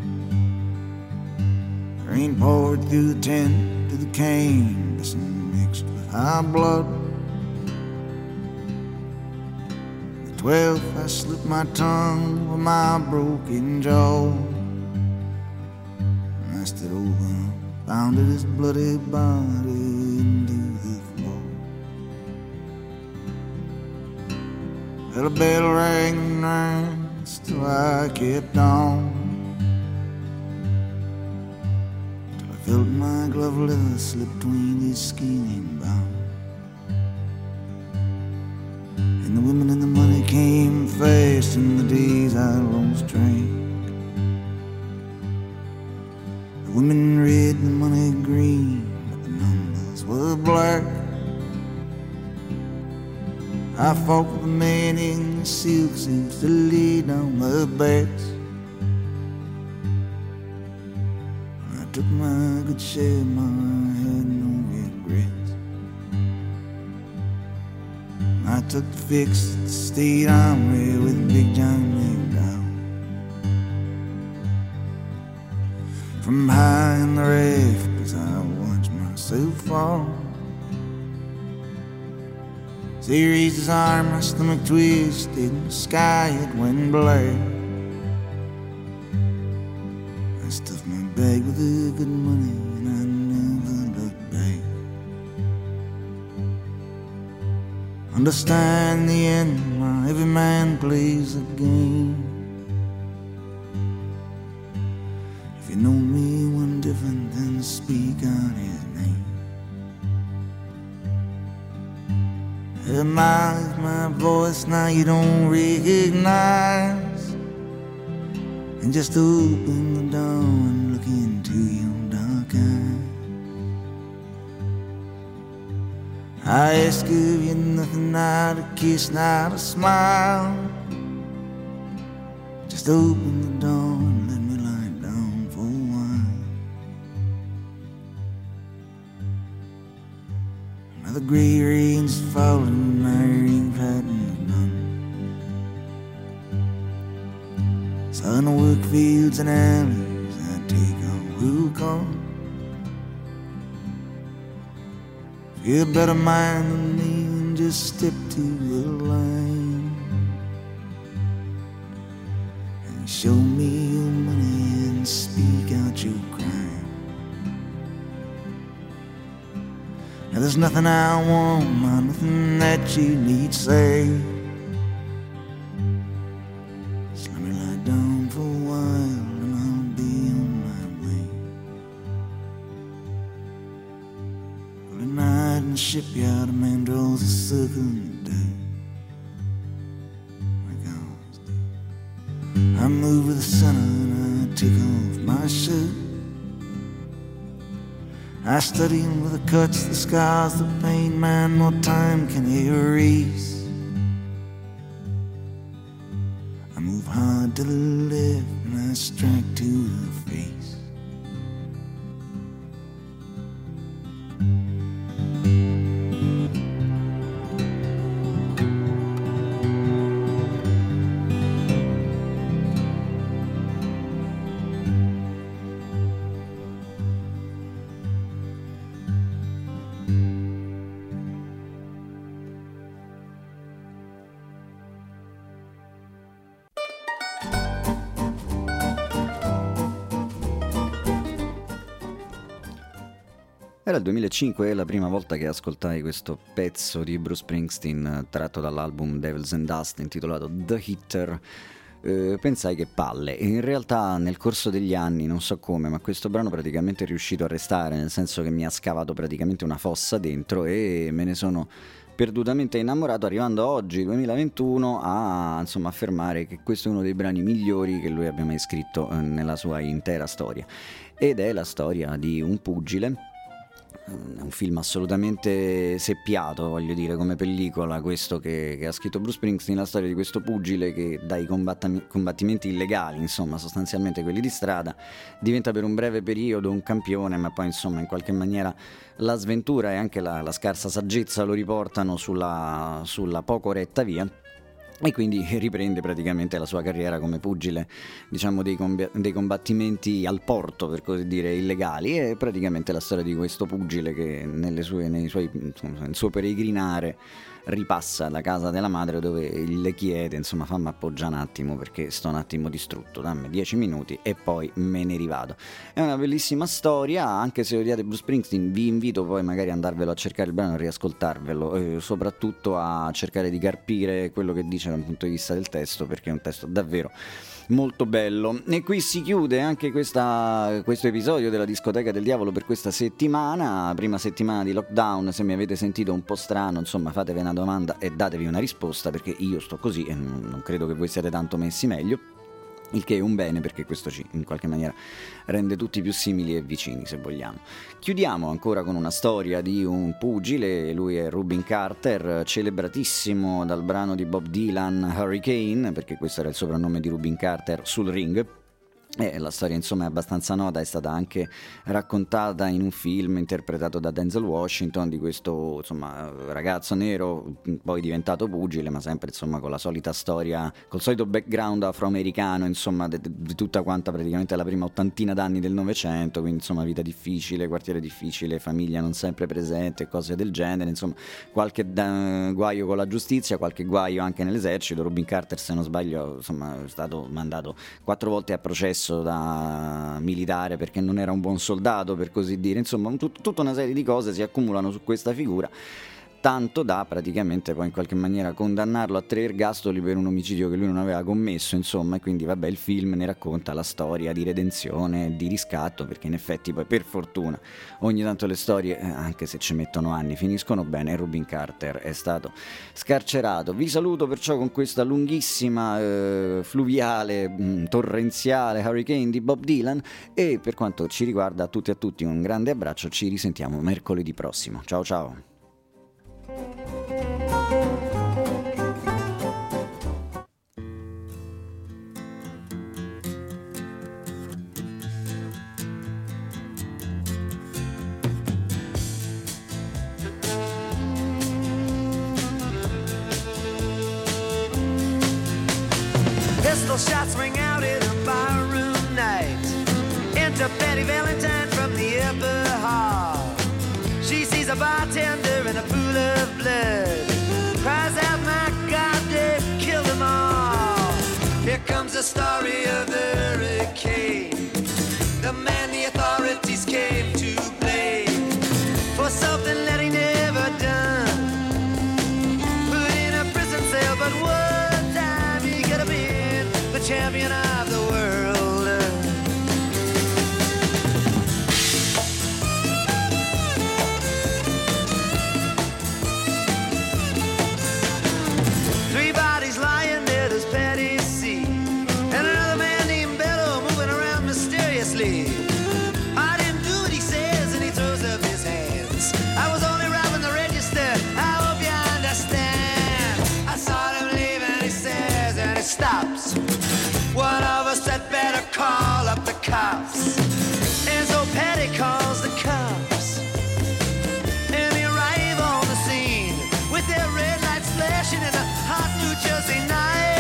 Rain poured through the tent to the canvas and mixed with high blood. The twelfth, I slipped my tongue over my broken jaw. And I stood over and pounded his bloody body into the floor. Well, a bell rang and rang, still I kept on. Till I felt my glove leather slip between his skinny bones. And the women and the money came fast in the days I lost track. The women red and the money green, but the numbers were black. I fought with the man in the silk suits that laid on the backs. I took my good share, ma, I had no regrets. I took the fix at the State Armory with Big John McDowell. From high in the rafters I watched myself fall. So he raised his arm, my stomach twisted, the sky it went black. stuffed my bag with the good money, and I never looked back. Understand the end, my every man plays a game. If you know me one different, then speak out his name. Recognize my voice now you don't recognize, and just open the door and look into your dark eyes. I ask of you nothing, not a kiss, not a smile. Just open the door and let me lie down for a while. Now the gray rain's falling, my ring pattern is done. So in the work fields and alleys I take a will call. You're a better mind than me, and just step to the line and show me your money and speak out your crime. Now there's nothing I want, ma, nothing that you need say. Just let me lie down for a while and I'll be on my way. Every night in the shipyard, a man draws a circle in the day, like I always do. I move with the center and I take off my shirt. I study him with the cuts, the scars, the pain, man, no time can erase. I move hard to the left and I strike to the face. Era il duemilacinque la prima volta che ascoltai questo pezzo di Bruce Springsteen tratto dall'album Devils and Dust intitolato The Hitter. Eh, pensai che palle, e in realtà nel corso degli anni, non so come, ma questo brano praticamente è riuscito a restare, nel senso che mi ha scavato praticamente una fossa dentro e me ne sono perdutamente innamorato, arrivando oggi, duemilaventuno, a insomma affermare che questo è uno dei brani migliori che lui abbia mai scritto eh, nella sua intera storia, ed è la storia di un pugile. È un film assolutamente seppiato, voglio dire, come pellicola, questo che, che ha scritto Bruce Springsteen, la storia di questo pugile che dai combattami- combattimenti illegali, insomma sostanzialmente quelli di strada, diventa per un breve periodo un campione, ma poi insomma in qualche maniera la sventura e anche la, la scarsa saggezza lo riportano sulla, sulla poco retta via. E quindi riprende praticamente la sua carriera come pugile, diciamo, dei, comb- dei combattimenti al porto, per così dire, illegali. È praticamente la storia di questo pugile che nelle sue, nei suoi, insomma, nel suo peregrinare ripassa la casa della madre, dove le chiede, insomma, fammi appoggiare un attimo perché sto un attimo distrutto, dammi dieci minuti e poi me ne rivado. È una bellissima storia, anche se odiate Bruce Springsteen vi invito poi magari ad andarvelo a cercare il brano e riascoltarvelo, e soprattutto a cercare di carpire quello che dice dal punto di vista del testo, perché è un testo davvero molto bello. E qui si chiude anche questa, questo episodio della Discoteca del Diavolo per questa settimana, prima settimana di lockdown. Se mi avete sentito un po' strano, insomma, fatevi una domanda e datevi una risposta, perché io sto così e non credo che voi siate tanto messi meglio, il che è un bene, perché questo ci in qualche maniera rende tutti più simili e vicini, se vogliamo. Chiudiamo ancora con una storia di un pugile, lui è Rubin Carter, celebratissimo dal brano di Bob Dylan Hurricane, perché questo era il soprannome di Rubin Carter sul ring. E la storia insomma è abbastanza nota, è stata anche raccontata in un film interpretato da Denzel Washington, di questo insomma ragazzo nero poi diventato pugile, ma sempre insomma con la solita storia, col solito background afroamericano, insomma di, di tutta quanta praticamente la prima ottantina d'anni del Novecento, quindi insomma vita difficile, quartiere difficile, famiglia non sempre presente, cose del genere, insomma qualche da, guaio con la giustizia, qualche guaio anche nell'esercito. Rubin Carter, se non sbaglio, insomma è stato mandato quattro volte a processo messo da militare perché non era un buon soldato, per così dire. Insomma, tut- tutta una serie di cose si accumulano su questa figura, tanto da praticamente poi in qualche maniera condannarlo a tre ergastoli per un omicidio che lui non aveva commesso, insomma. E quindi vabbè, il film ne racconta la storia di redenzione, di riscatto, perché in effetti poi per fortuna ogni tanto le storie, eh, anche se ci mettono anni, finiscono bene. Rubin Carter è stato scarcerato. Vi saluto perciò con questa lunghissima eh, fluviale mh, torrenziale Hurricane di Bob Dylan, e per quanto ci riguarda a tutti e a tutti un grande abbraccio. Ci risentiamo mercoledì prossimo. Ciao ciao. Pistol shots ring out in a barroom night. Enter Betty Valentine from the upper hall. She sees a bartender in a pool of blood, cries out, my God, they've killed them all. Here comes the story of the hurricane, the man the authorities came to blame for something that he never done. Put in a prison cell, but one time he could have been the champion of the world. Three bodies lying there, does Patty see? And another man named Bello moving around mysteriously. I didn't do what he says, and he throws up his hands. I was only robbing the register, I hope you understand. I saw him leave and he says, and he stops. One of us had better call up the cops. And so Patty calls the cops, and they arrive on the scene with their red lights flashing in a hot New Jersey night.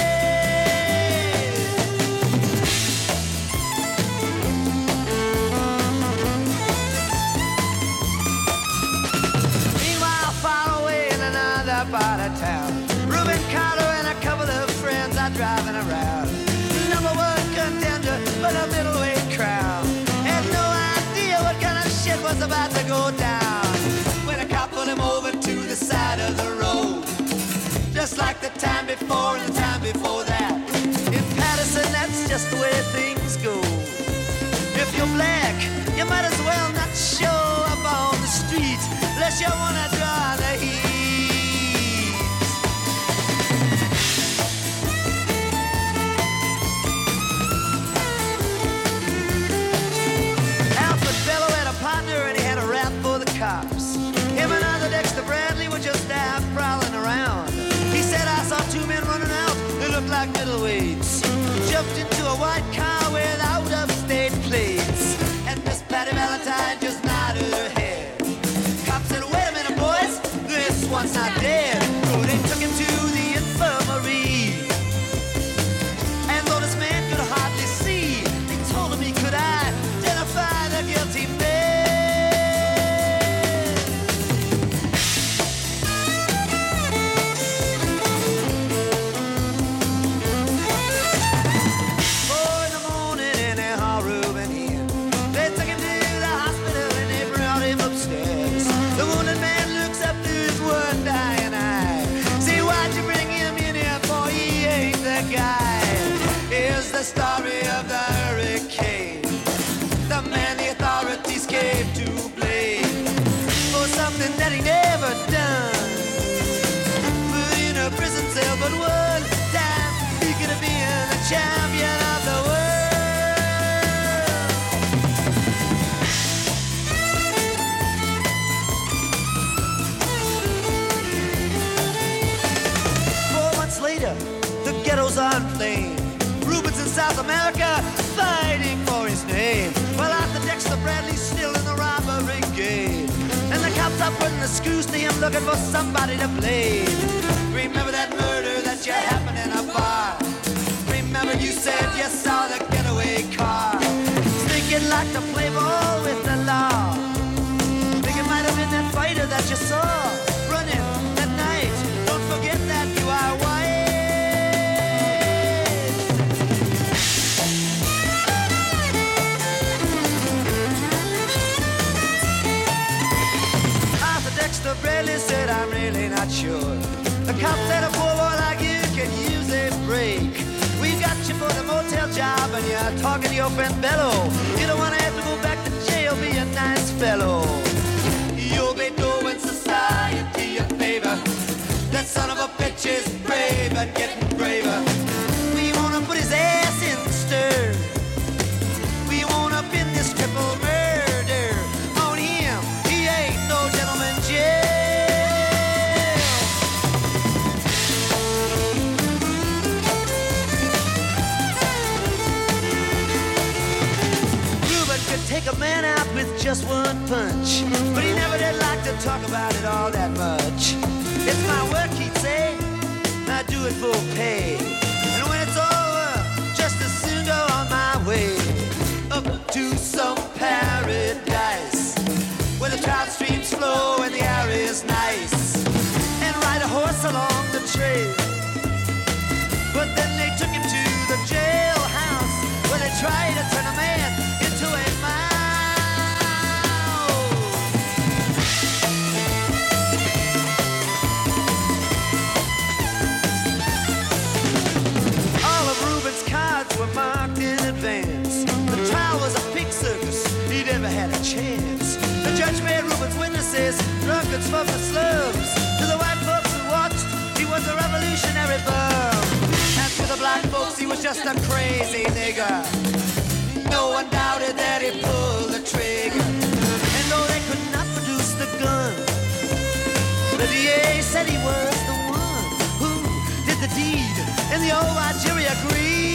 Meanwhile, far away in another part of town, Reuben Carter and a couple of friends are driving around. Number one contender, but a middleweight crown. Had no idea what kind of shit was about to go down when a cop pulled him over to the side of the road, just like the time before and the time before that. In Patterson, that's just the way things go. If you're black, you might as well not show up on the street unless you wanna draw the heat. Alfred Bello had a partner and he had a rap for the cops. Him and other Dexter Bradley were just out prowling around. He said, I saw two men running out, they looked like middleweights. Jumped into a white car with out-of-state plates, and Miss Patty Valentine just nodded her head. Cop said, wait a minute, boys, this one's not dead. So they took him to the infirmary, and though this man could hardly see, they told him he could identify the guilty man. Four in the morning and they hauled Reuben in. They took him to the hospital and they brought him upstairs. The wounded man looks up to his one dying eye. See, why'd you bring him in here for? He ain't the guy. Here's the story of the hurricane, the man the authorities came to blame for something that he never done. Put in a prison cell, but one time he could have been the champion of the world. Four months later, the ghettos are inflamed. Rubens in South America fighting for his name. Well, Arthur Dexter Bradley's still in the robbery game, and the cops are putting the screws to him looking for somebody to blame. Remember that murder that you happened in a bar? Remember you said you saw the getaway car? Think you'd like to play ball with the law? Think it might have been that fighter that you saw running that night. Don't forget that you are white. Mister Bradley said, I'm really not sure. The cop said a poor boy like you can use a break. We got you for the motel job and you're talking to your friend Bello. You don't want to have to go back to jail, be a nice fellow. You'll be doing society a favor. That son of a bitch is brave and getting braver. We wanna put his ass in the stir. We wanna pin this triple murder on him. He ain't no gentleman jail. Reuben could take a man out with just one punch, but he never did like to talk about it all that much. It's my work, he'd say, I do it for pay. And when it's over, just as soon go on my way up to some paradise where the trout streams flow and the air is nice, and ride a horse along the trail. But then they took him to the jailhouse where they tried to turn a man into a mouse. Were marked in advance. The trial was a pig circus, he never had a chance. The judge made Reuben's witnesses drunkards from the slums. To the white folks who watched, he was a revolutionary bum. And to the black folks, he was just a crazy nigger. No one doubted that he pulled the trigger. And though they could not produce the gun, the D A said he was the one who did the deed, and the old white jury agreed.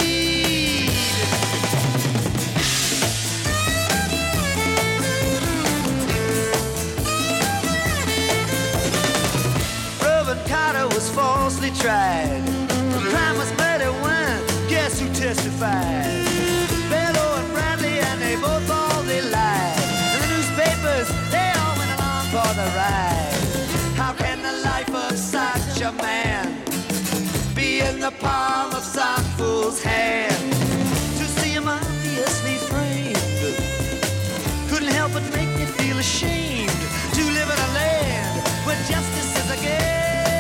Carter was falsely tried. The crime was murder when, guess who testified? Bello and Bradley, and they both all they lied. And the newspapers, they all went along for the ride. How can the life of such a man be in the palm of some fool's hand? To see him obviously framed couldn't help but make me feel ashamed to live in a land where justice is a game.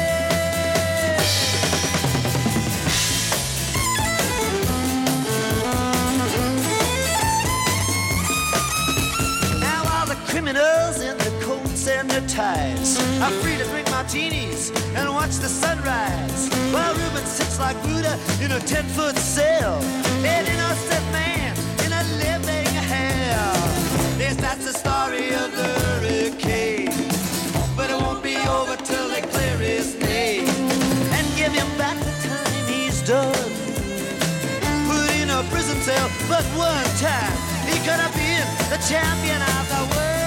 Criminals in their coats and their ties are free to drink martinis and watch the sunrise, while Reuben sits like Buddha in a ten-foot cell, an innocent man in a living hell. Yes, that's the story of the hurricane, but it won't be over till they clear his name and give him back the time he's done. Put in a prison cell, but one time he could have been the champion of the world.